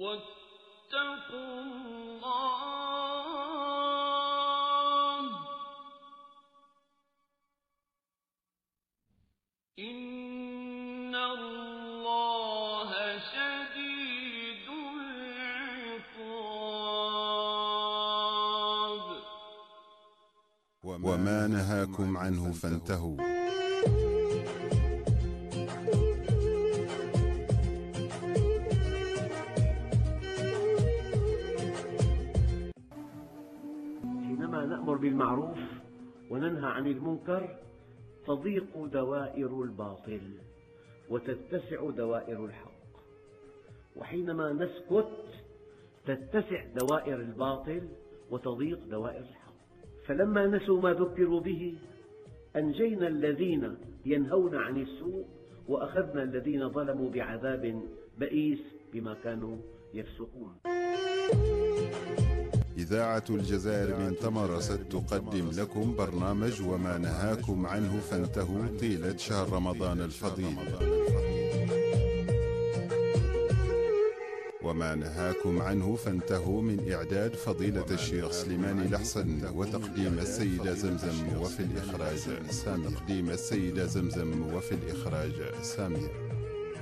واتقوا الله إن الله شديد العقاب وما نهاكم عنه فانتهوا. حينما نأمر بالمعروف وننهى عن المنكر تضيق دوائر الباطل وتتسع دوائر الحق، وحينما نسكت تتسع دوائر الباطل وتضيق دوائر الحق. فلما نسوا ما ذكروا به أنجينا الذين ينهون عن السوء وأخذنا الذين ظلموا بعذاب بئيس بما كانوا يفسقون. إذاعة الجزائر من تمرست تقدم لكم برنامج وما نهاكم عنه فانتهوا طيلة شهر رمضان الفضيل. وما نهاكم عنه فانتهوا من إعداد فضيلة الشيخ سليمان الحسن وتقديم السيدة زمزم وفي الإخراج سامية.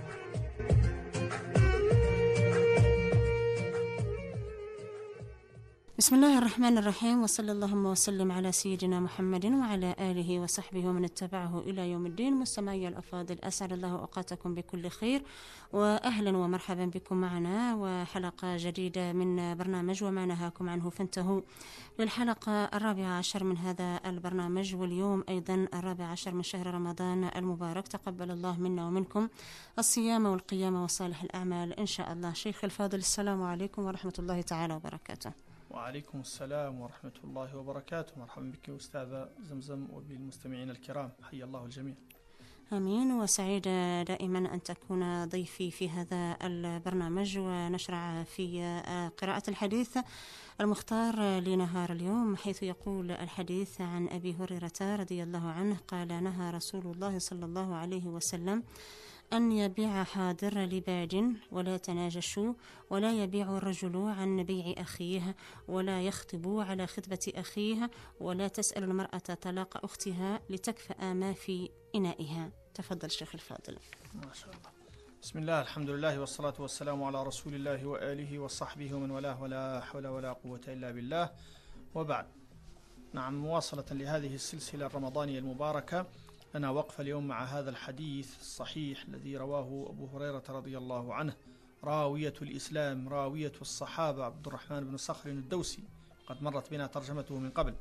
بسم الله الرحمن الرحيم، وصلى اللهم وسلم على سيدنا محمد وعلى آله وصحبه ومن اتبعه إلى يوم الدين. مستمعي الأفاضل، أسعد الله أوقاتكم بكل خير، وأهلا ومرحبا بكم معنا وحلقة جديدة من برنامج وما نهاكم عنه فانتهوا، للحلقة 14 من هذا البرنامج، واليوم أيضا 14 من شهر رمضان المبارك. تقبل الله منا ومنكم الصيام والقيام وصالح الأعمال إن شاء الله. شيخ الفاضل، السلام عليكم ورحمة الله تعالى وبركاته. وعليكم السلام ورحمة الله وبركاته. مرحبا بك أستاذة زمزم وبالمستمعين الكرام، حي الله الجميع. آمين. وسعيدة دائما أن تكون ضيفي في هذا البرنامج، ونشرع في قراءة الحديث المختار لنهار اليوم، حيث يقول الحديث عن أبي هريرة رضي الله عنه قال: نهى رسول الله صلى الله عليه وسلم أن يبيع حاضر لباد، ولا تناجشوا، ولا يبيع الرجل عن بيع أخيه، ولا يخطب على خطبة أخيه، ولا تسأل المرأة طلاق أختها لتكفأ ما في إنائها. تفضل شيخ الفاضل. ما شاء الله. بسم الله، الحمد لله، والصلاة والسلام على رسول الله وآله وصحبه ومن والاه، ولا حول ولا قوة إلا بالله، وبعد. نعم، مواصلة لهذه السلسلة الرمضانية المباركة، أنا وقف اليوم مع هذا الحديث الصحيح الذي رواه أبو هريرة رضي الله عنه، راوية الإسلام، راوية الصحابة، عبد الرحمن بن صخر الدوسي، قد مرت بنا ترجمته من قبل.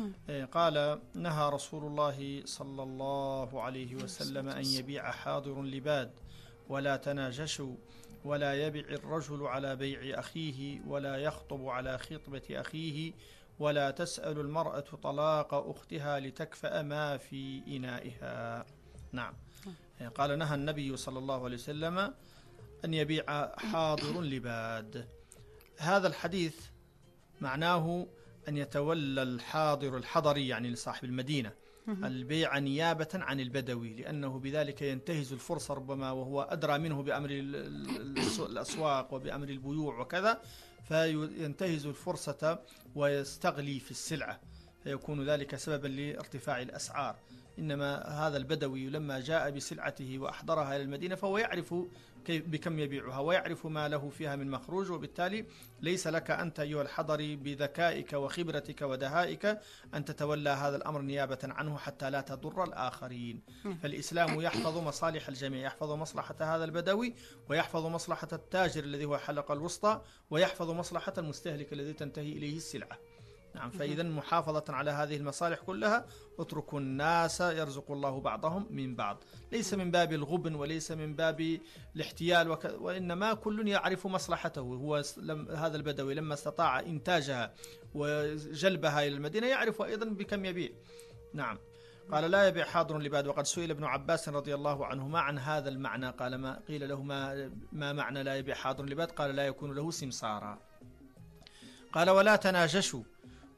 قال: نهى رسول الله صلى الله عليه وسلم أن يبيع حاضر لباد، ولا تناجشوا، ولا يبيع الرجل على بيع أخيه، ولا يخطب على خطبة أخيه، ولا تسأل المرأة طلاق أختها لتكفأ ما في إنائها. نعم. قال: نهى النبي صلى الله عليه وسلم أن يبيع حاضر لباد. هذا الحديث معناه أن يتولى الحاضر الحضري، يعني لصاحب المدينة، البيع نيابة عن البدوي، لأنه بذلك ينتهز الفرصة ربما، وهو أدرى منه بأمر الأسواق وبأمر البيوع وكذا، فينتهز الفرصة ويستغلي في السلعة، فيكون ذلك سببا لارتفاع الأسعار. إنما هذا البدوي لما جاء بسلعته وأحضرها إلى المدينة فهو يعرف بكم يبيعها ويعرف ما له فيها من مخروج، وبالتالي ليس لك أنت أيها الحضري بذكائك وخبرتك ودهائك أن تتولى هذا الأمر نيابة عنه حتى لا تضر الآخرين. فالإسلام يحفظ مصالح الجميع، يحفظ مصلحة هذا البدوي، ويحفظ مصلحة التاجر الذي هو حلقة الوسطى، ويحفظ مصلحة المستهلك الذي تنتهي إليه السلعة. نعم. فإذا محافظة على هذه المصالح كلها، اتركوا الناس يرزق الله بعضهم من بعض، ليس من باب الغبن وليس من باب الاحتيال وإنما كل يعرف مصلحته. هو هذا البدوي لما استطاع إنتاجها وجلبها إلى المدينة يعرف أيضا بكم يبيع. نعم. قال: لا يبيع حاضر لباد. وقد سئل ابن عباس رضي الله عنهما عن هذا المعنى، قال: ما قيل له ما معنى لا يبيع حاضر لباد؟ قال: لا يكون له سمسارا. قال: ولا تناجشوا،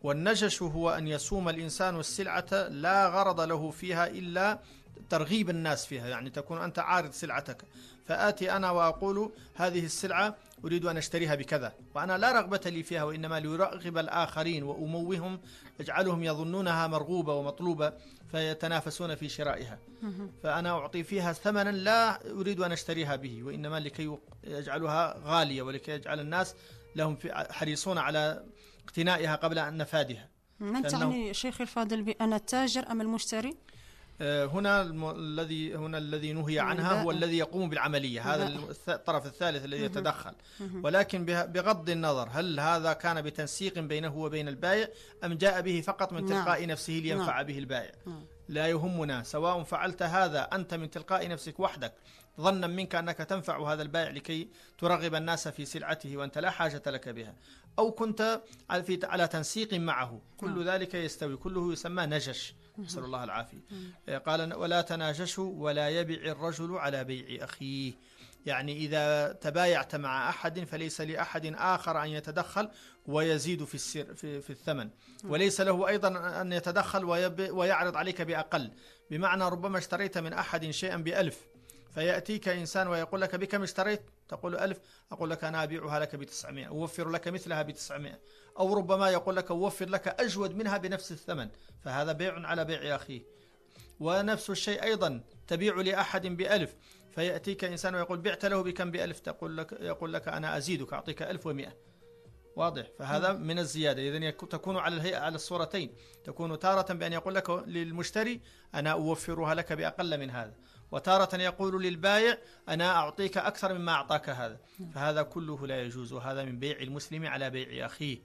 والنجش هو أن يسوم الإنسان السلعة لا غرض له فيها إلا ترغيب الناس فيها، يعني تكون أنت عارض سلعتك، فآتي أنا وأقول هذه السلعة أريد أن أشتريها بكذا، وأنا لا رغبة لي فيها، وإنما ليرغب الآخرين وأموهم، اجعلهم يظنونها مرغوبة ومطلوبة فيتنافسون في شرائها، فأنا أعطي فيها ثمنا لا أريد أن أشتريها به، وإنما لكي يجعلها غالية ولكي يجعل الناس لهم حريصون على اقتنائها قبل أن نفادها. من تعني شيخ الفاضل بأن التاجر أم المشتري؟ هنا الذي نهي عنها هو الذي يقوم بالعملية، هذا الطرف الثالث الذي يتدخل، ولكن بغض النظر هل هذا كان بتنسيق بينه وبين البائع أم جاء به فقط من تلقاء نفسه لينفع به البائع، لا يهمنا، سواء فعلت هذا أنت من تلقاء نفسك وحدك ظنا منك أنك تنفع هذا البائع لكي ترغب الناس في سلعته وأنت لا حاجة لك بها، أو كنت على تنسيق معه، كل ذلك يستوي، كله يسمى نجش، نسأل الله العافية. قال ولا تناجشوا ولا يبيع الرجل على بيع أخيه، يعني إذا تبايعت مع أحد فليس لأحد آخر أن يتدخل ويزيد في الثمن، وليس له أيضا أن يتدخل ويعرض عليك بأقل، بمعنى ربما اشتريت من أحد شيئا ب1000 فيأتيك إنسان ويقول لك بكم اشتريت؟ تقول 1000، أقول لك أنا أبيعها لك ب900، أوفر لك مثلها ب900، أو ربما يقول لك أوفر لك أجود منها بنفس الثمن، فهذا بيع على بيع أخيه. ونفس الشيء أيضا تبيع لأحد ب1000 فيأتيك إنسان ويقول بعت له بكم ب1000، يقول لك أنا أزيدك أعطيك 1100، واضح؟ فهذا من الزيادة. إذن تكون على الهيئة على الصورتين، تكون تارة بأن يقول لك للمشتري أنا أوفرها لك بأقل من هذا، وتارة يقول للبائع أنا أعطيك أكثر مما أعطاك هذا، فهذا كله لا يجوز، وهذا من بيع المسلم على بيع أخيه،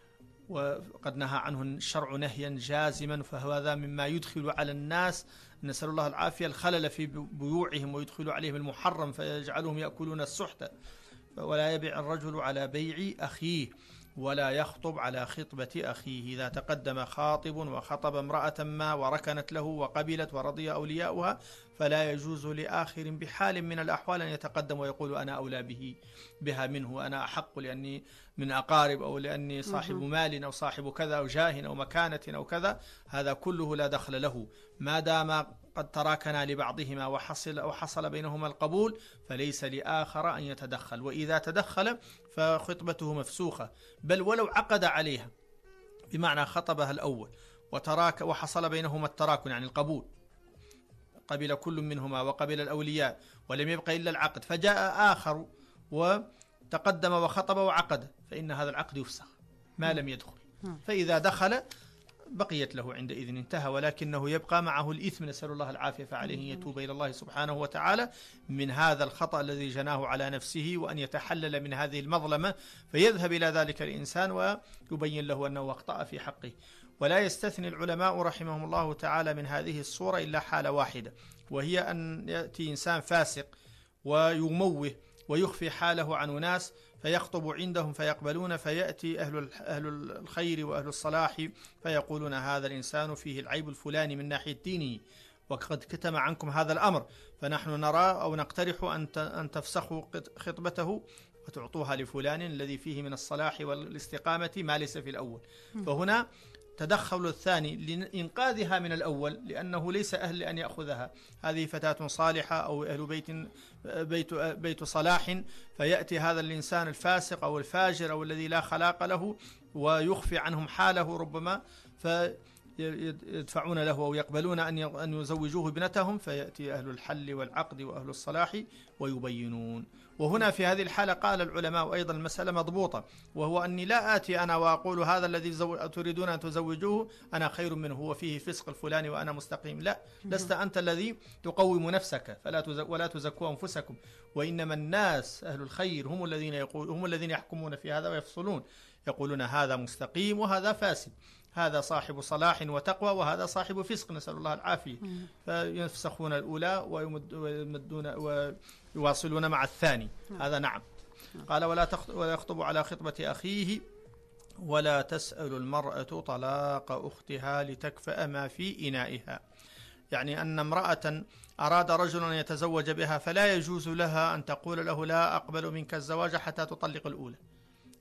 وقد نهى عنه الشرع نهيا جازما، فهذا مما يدخل على الناس، نسأل الله العافية، الخلل في بيوعهم ويدخل عليهم المحرم فيجعلهم يأكلون السحت. ولا يبيع الرجل على بيع أخيه ولا يخطب على خطبة أخيه، إذا تقدم خاطب وخطب امرأة ما وركنت له وقبلت ورضي أولياؤها فلا يجوز لآخر بحال من الأحوال أن يتقدم ويقول أنا أولى بها منه، وأنا أحق لأني من أقارب، أو لأني صاحب مال أو صاحب كذا أو جاه أو مكانة أو كذا، هذا كله لا دخل له، ما دام قد تراكنا لبعضهما وحصل بينهما القبول فليس لآخر أن يتدخل، وإذا تدخل فخطبته مفسوخة، بل ولو عقد عليها، بمعنى خطبها الأول وحصل بينهما التراكن يعني القبول، قبل كل منهما وقبل الأولياء ولم يبقى إلا العقد، فجاء آخر وتقدم وخطب وعقد، فإن هذا العقد يفسخ ما لم يدخل، فإذا دخل بقيت له عندئذ انتهى، ولكنه يبقى معه الإثم، نسأل الله العافية، فعليه أن يتوب إلى الله سبحانه وتعالى من هذا الخطأ الذي جناه على نفسه، وأن يتحلل من هذه المظلمة، فيذهب إلى ذلك الإنسان ويبين له أنه أخطأ في حقه. ولا يستثني العلماء رحمهم الله تعالى من هذه الصورة إلا حالة واحدة، وهي أن يأتي إنسان فاسق ويموه ويخفي حاله عن أناس فيخطب عندهم فيقبلون، فيأتي أهل الخير وأهل الصلاح فيقولون هذا الإنسان فيه العيب الفلاني من ناحية دينه وقد كتم عنكم هذا الأمر، فنحن نرى أو نقترح أن تفسخوا خطبته وتعطوها لفلان الذي فيه من الصلاح والاستقامة ما ليس في الأول. فهنا تدخل الثاني لإنقاذها من الأول، لأنه ليس أهل أن يأخذها، هذه فتاة صالحة أو أهل بيت صلاح، فيأتي هذا الإنسان الفاسق أو الفاجر أو الذي لا خلاق له ويخفي عنهم حاله ربما، فيدفعون له أو يقبلون أن يزوجوه ابنتهم، فيأتي أهل الحل والعقد وأهل الصلاح ويبينون. وهنا في هذه الحالة قال العلماء أيضا المسألة مضبوطة، وهو أني لا آتي أنا وأقول هذا الذي تريدون أن تزوجوه أنا خير منه، هو فيه فسق الفلاني وأنا مستقيم، لا، لست أنت الذي تقوم نفسك، ولا تزكوا أنفسكم، وإنما الناس أهل الخير هم الذين يحكمون في هذا ويفصلون، يقولون هذا مستقيم وهذا فاسد، هذا صاحب صلاح وتقوى وهذا صاحب فسق، نسأل الله العافية، فيفسخون الأولى ويمدون ويواصلون مع الثاني، هذا نعم. قال ولا يخطب على خطبة أخيه ولا تسأل المرأة طلاق أختها لتكفأ ما في إنائها، يعني أن امرأة أراد رجل أن يتزوج بها فلا يجوز لها أن تقول له لا أقبل منك الزواج حتى تطلق الأولى،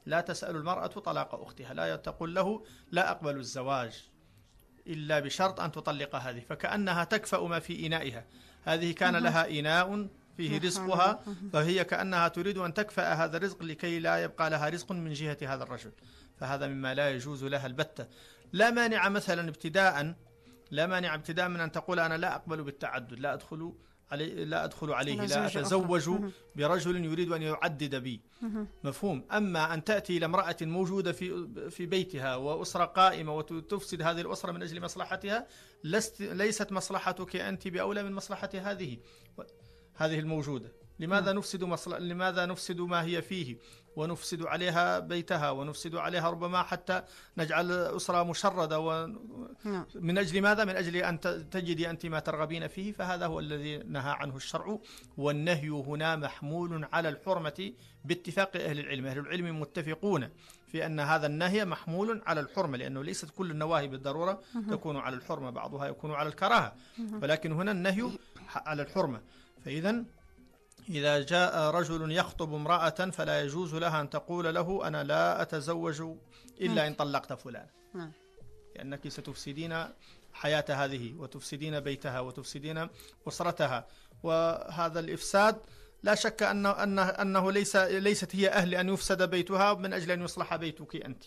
لا تسأل المرأة طلاق أختها، لا تقول له لا أقبل الزواج إلا بشرط أن تطلق هذه، فكأنها تكفأ ما في إنائها. هذه كان لها إناء فيه رزقها، فهي كأنها تريد أن تكفأ هذا الرزق لكي لا يبقى لها رزق من جهة هذا الرجل، فهذا مما لا يجوز لها البتة. لا مانع مثلا ابتداء من أن تقول أنا لا أقبل بالتعدد، لا أدخل عليه، لا أتزوج برجل يريد أن يعدد بي، مفهوم. أما أن تأتي إلى امرأة موجودة في بيتها وأسرة قائمة وتفسد هذه الأسرة من أجل مصلحتها، ليست مصلحتك أنت بأولى من مصلحة هذه الموجودة. لماذا نفسد ما هي فيه، ونفسد عليها بيتها، ونفسد عليها ربما حتى نجعل أسرة مشردة من أجل ماذا؟ من أجل أن تجدي أنت ما ترغبين فيه. فهذا هو الذي نهى عنه الشرع، والنهي هنا محمول على الحرمة باتفاق أهل العلم. أهل العلم متفقون في أن هذا النهي محمول على الحرمة، لأنه ليست كل النواهي بالضرورة تكون على الحرمة، بعضها يكون على الكراهة، ولكن هنا النهي على الحرمة. إذا جاء رجل يخطب امرأة فلا يجوز لها أن تقول له أنا لا أتزوج إلا إن طلقت فلان، لأنك ستفسدين حياة هذه، وتفسدين بيتها، وتفسدين أسرتها، وهذا الإفساد لا شك أنه ليست هي أهل أن يفسد بيتها من أجل أن يصلح بيتك أنت.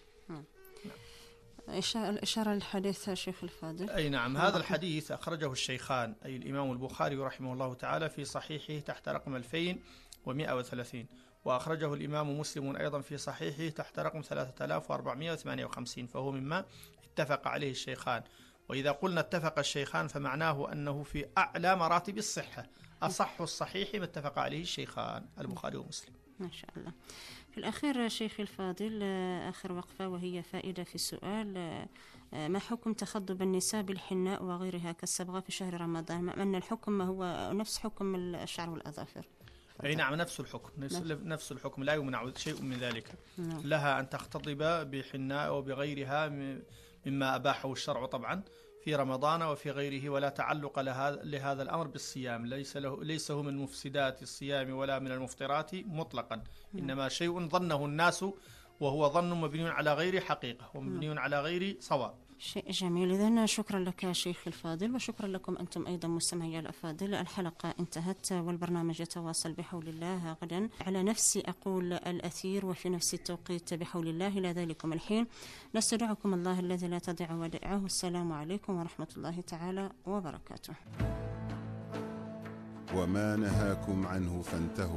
الإشارة للحديث شيخ الفاضل. أي نعم، هذا الحديث أخرجه الشيخان، أي الإمام البخاري رحمه الله تعالى في صحيحه تحت رقم 2130، وأخرجه الإمام مسلم أيضا في صحيحه تحت رقم 3458، فهو مما اتفق عليه الشيخان. وإذا قلنا اتفق الشيخان فمعناه أنه في أعلى مراتب الصحة، أصح الصحيح ما اتفق عليه الشيخان البخاري ومسلم. ما شاء الله. في الأخير شيخ الفاضل، آخر وقفة وهي فائدة في السؤال: ما حكم تخضب النساء بالحناء وغيرها كالصبغة في شهر رمضان، مع أن الحكم هو نفس حكم الشعر والأظافر؟ أي نعم، نفس الحكم، لا يمنع شيء من ذلك. لها أن تختضب بحناء وبغيرها مما أباحه الشرع طبعا في رمضان وفي غيره، ولا تعلق لهذا الأمر بالصيام، ليس هو من مفسدات الصيام ولا من المفطرات مطلقا، إنما شيء ظنه الناس، وهو ظن مبني على غير حقيقة ومبني على غير صواب. شيء جميل. إذن شكرا لك شيخ الفاضل، وشكرا لكم أنتم أيضا مستمعي الأفاضل. الحلقة انتهت والبرنامج يتواصل بحول الله غدا على نفس أقول الأثير وفي نفس التوقيت بحول الله. إلى ذلكم الحين نستودعكم الله الذي لا تضيع ودائعه. السلام عليكم ورحمة الله تعالى وبركاته. وما نهاكم عنه فانتهوا.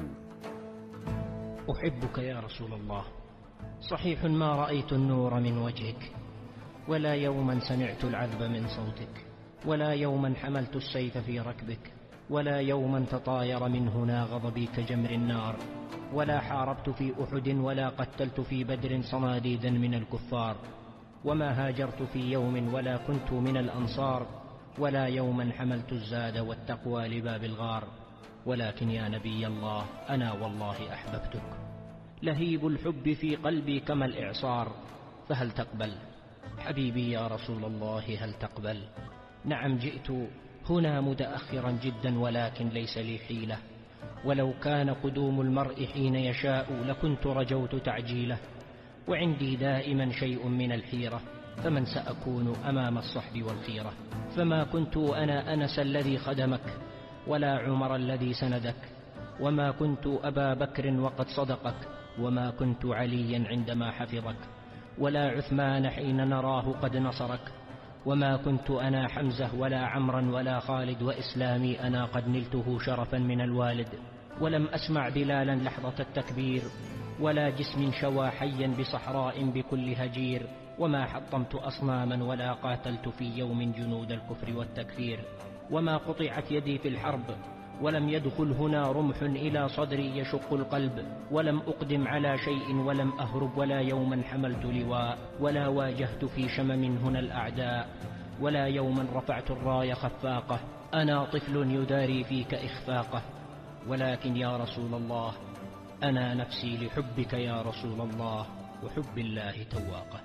أحبك يا رسول الله، صحيح ما رأيت النور من وجهك، ولا يوما سمعت العذب من صوتك، ولا يوما حملت السيف في ركبك، ولا يوما تطاير من هنا غضبي كجمر النار، ولا حاربت في أحد، ولا قتلت في بدر صناديدا من الكفار، وما هاجرت في يوم، ولا كنت من الأنصار، ولا يوما حملت الزاد والتقوى لباب الغار. ولكن يا نبي الله، أنا والله أحببتك، لهيب الحب في قلبي كما الإعصار، فهل تقبل حبيبي يا رسول الله، هل تقبل؟ نعم، جئت هنا متأخرا جدا، ولكن ليس لي حيلة، ولو كان قدوم المرء حين يشاء لكنت رجوت تعجيله، وعندي دائما شيء من الحيرة، فمن سأكون أمام الصحب والخيرة؟ فما كنت أنا أنس الذي خدمك، ولا عمر الذي سندك، وما كنت أبا بكر وقد صدقك، وما كنت عليا عندما حفظك، ولا عثمان حين نراه قد نصرك، وما كنت أنا حمزة ولا عمرا ولا خالد، وإسلامي أنا قد نلته شرفا من الوالد، ولم أسمع بلالا لحظة التكبير، ولا جسم شوى حيا بصحراء بكل هجير، وما حطمت أصناما ولا قاتلت في يوم جنود الكفر والتكفير، وما قطعت يدي في الحرب، ولم يدخل هنا رمح إلى صدري يشق القلب، ولم أقدم على شيء ولم أهرب، ولا يوما حملت لواء، ولا واجهت في شمم هنا الأعداء، ولا يوما رفعت الراية خفاقة، أنا طفل يداري فيك إخفاقه. ولكن يا رسول الله، أنا نفسي لحبك يا رسول الله، وحب الله تواقه.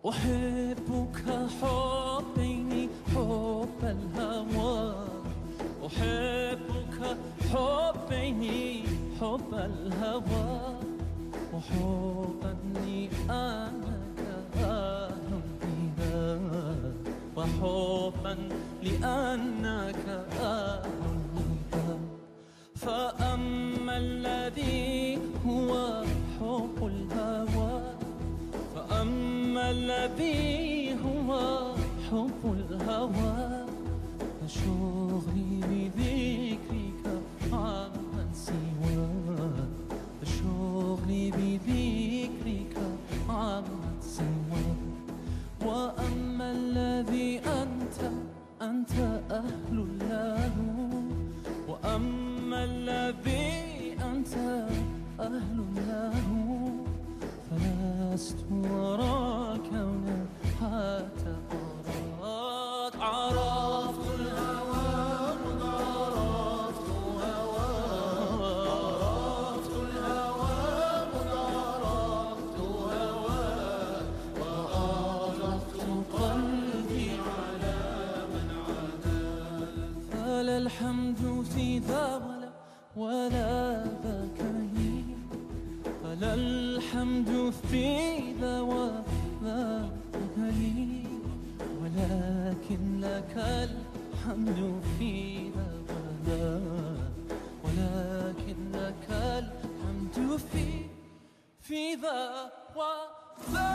أحبك حبين حب الهوى أحبك حبين حب الهوى وحبا لأنك أهل بها وحبا لأنك أهل بها فأما الذي هو حب الهوى فأما الذي هو حب الهوى فشغلي بذكرك عمن سواك فشغلي بذكرك عمن سواك وأما الذي أنت أهل له وأما الذي أنت أهل له فلست أراك حتى أراك عرفت الهوى عرفت هوى عرفت الهوى عرفت هوى وعرفت قلبي على من عاداه فلا الحمد في ذا ولا ذاك لي فلا الحمد في ذا وذاك لي ولكن لك الحمد في ذا وذاك ولكن لك الحمد في ذا وذاك